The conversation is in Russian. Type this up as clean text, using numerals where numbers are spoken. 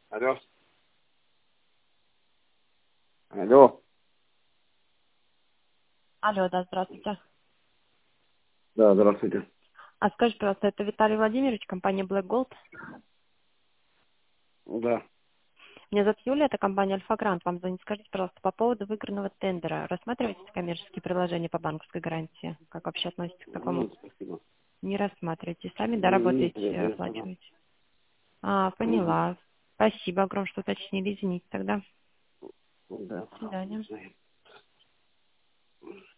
Алло. Алло. Алло, да, здравствуйте. Да, здравствуйте. А скажите, пожалуйста, это Виталий Владимирович, компания Black Gold. Да. Меня зовут Юлия, это компания Альфа Грант. Вам звонит. Скажите, пожалуйста, по поводу выигранного тендера. Рассматриваете коммерческие предложения по банковской гарантии? Как вообще относитесь к такому? Нет, спасибо. Не рассматриваете. Сами Нет, доработаете, ага. оплачиваете. А, Угу. поняла. Спасибо огромное, что уточнили. Извините тогда. Да, До свидания. пожалуйста.